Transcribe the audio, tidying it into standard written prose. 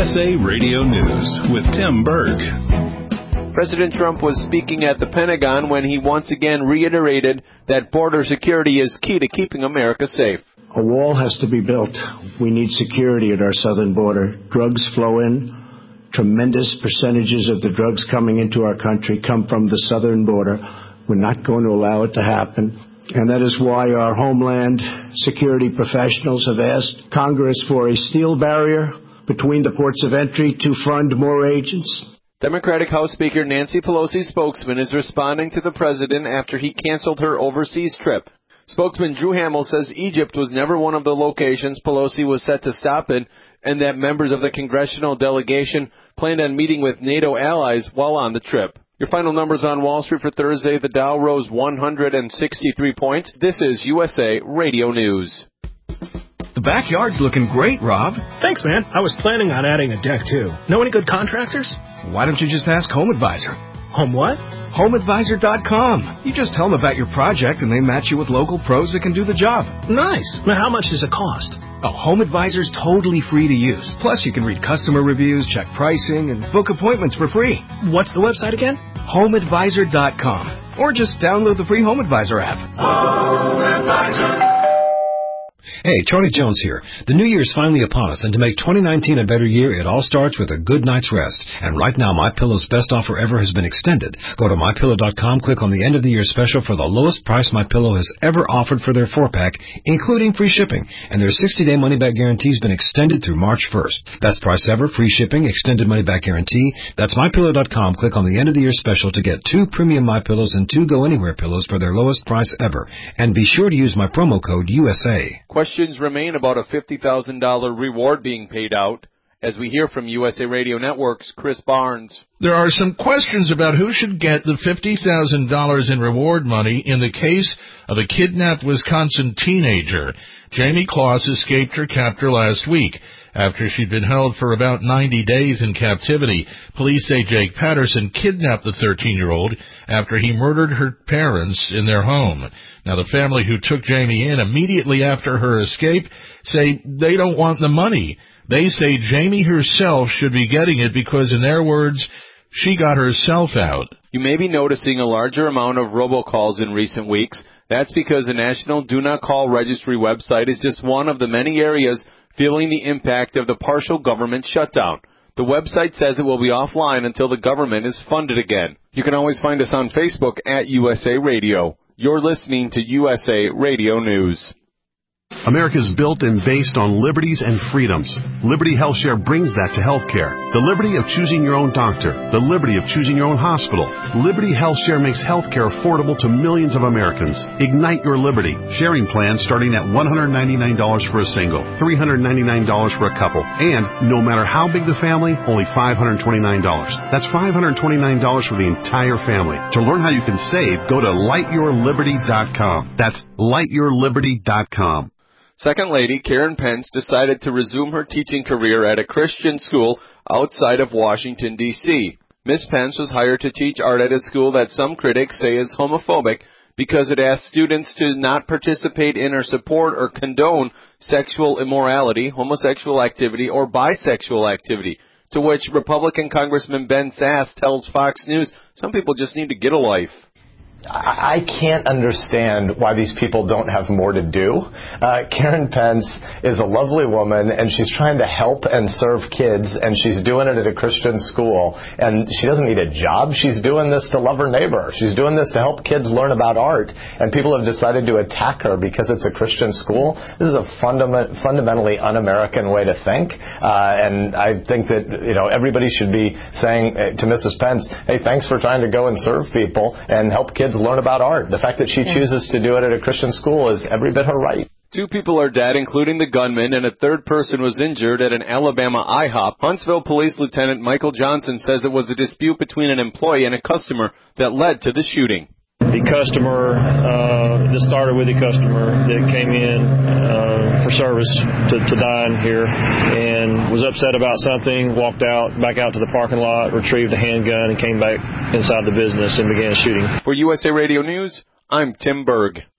USA Radio News with Tim Berg. President Trump was speaking at the Pentagon when he once again reiterated that border security is key to keeping America safe. A wall has to be built. We need security at our southern border. Drugs flow in. Tremendous percentages of the drugs coming into our country come from the southern border. We're not going to allow it to happen. And that is why our Homeland Security professionals have asked Congress for a steel barrier between the ports of entry to fund more agents. Democratic House Speaker Nancy Pelosi's spokesman is responding to the president after he canceled her overseas trip. Spokesman Drew Hamill says Egypt was never one of the locations Pelosi was set to stop in, and that members of the congressional delegation planned on meeting with NATO allies while on the trip. Your final numbers on Wall Street for Thursday: the Dow rose 163 points. This is USA Radio News. The backyard's looking great, Rob. Thanks, man. I was planning on adding a deck, too. Know any good contractors? Why don't you just ask Home Advisor? Home what? HomeAdvisor.com. You just tell them about your project, and they match you with local pros that can do the job. Nice. Now, how much does it cost? Oh, Home Advisor's totally free to use. Plus, you can read customer reviews, check pricing, and book appointments for free. What's the website again? HomeAdvisor.com. Or just download the free Home Advisor app. Home Advisor. Hey, Charlie Jones here. The new year's finally upon us, and to make 2019 a better year, it all starts with a good night's rest. And right now, MyPillow's best offer ever has been extended. Go to MyPillow.com, click on the end of the year special for the lowest price MyPillow has ever offered for their 4-pack, including free shipping. And their 60-day money-back guarantee has been extended through March 1st. Best price ever, free shipping, extended money-back guarantee. That's MyPillow.com. Click on the end of the year special to get 2 premium MyPillows and 2 Go Anywhere pillows for their lowest price ever. And be sure to use my promo code USA. Questions remain about a $50,000 reward being paid out. As we hear from USA Radio Network's Chris Barnes. There are some questions about who should get the $50,000 in reward money in the case of a kidnapped Wisconsin teenager. Jamie Kloss escaped her captor last week after she'd been held for about 90 days in captivity. Police say Jake Patterson kidnapped the 13-year-old after he murdered her parents in their home. Now, the family who took Jamie in immediately after her escape say they don't want the money. They say Jamie herself should be getting it because, in their words, she got herself out. You may be noticing a larger amount of robocalls in recent weeks. That's because the National Do Not Call Registry website is just one of the many areas feeling the impact of the partial government shutdown. The website says it will be offline until the government is funded again. You can always find us on Facebook at USA Radio. You're listening to USA Radio News. America is built and based on liberties and freedoms. Liberty HealthShare brings that to healthcare. The liberty of choosing your own doctor. The liberty of choosing your own hospital. Liberty HealthShare makes healthcare affordable to millions of Americans. Ignite your liberty. Sharing plans starting at $199 for a single, $399 for a couple, and no matter how big the family, only $529. That's $529 for the entire family. To learn how you can save, go to lightyourliberty.com. That's lightyourliberty.com. Second Lady Karen Pence decided to resume her teaching career at a Christian school outside of Washington, D.C. Ms. Pence was hired to teach art at a school that some critics say is homophobic because it asks students to not participate in or support or condone sexual immorality, homosexual activity, or bisexual activity, to which Republican Congressman Ben Sasse tells Fox News some people just need to get a life. I can't understand why these people don't have more to do. Karen Pence is a lovely woman, and she's trying to help and serve kids, and she's doing it at a Christian school. And she doesn't need a job. She's doing this to love her neighbor. She's doing this to help kids learn about art. And people have decided to attack her because it's a Christian school. This is a fundamentally un-American way to think. And I think that, everybody should be saying to Mrs. Pence, hey, thanks for trying to go and serve people and help kids learn about art. The fact that she chooses to do it at a Christian school is every bit her right. 2 people are dead, including the gunman, and a third person was injured at an Alabama IHOP. Huntsville Police Lieutenant Michael Johnson says it was a dispute between an employee and a customer that led to the shooting. The customer, this started with the customer that came in for service to dine here and was upset about something, walked back out to the parking lot, retrieved a handgun, and came back inside the business and began shooting. For USA Radio News, I'm Tim Berg.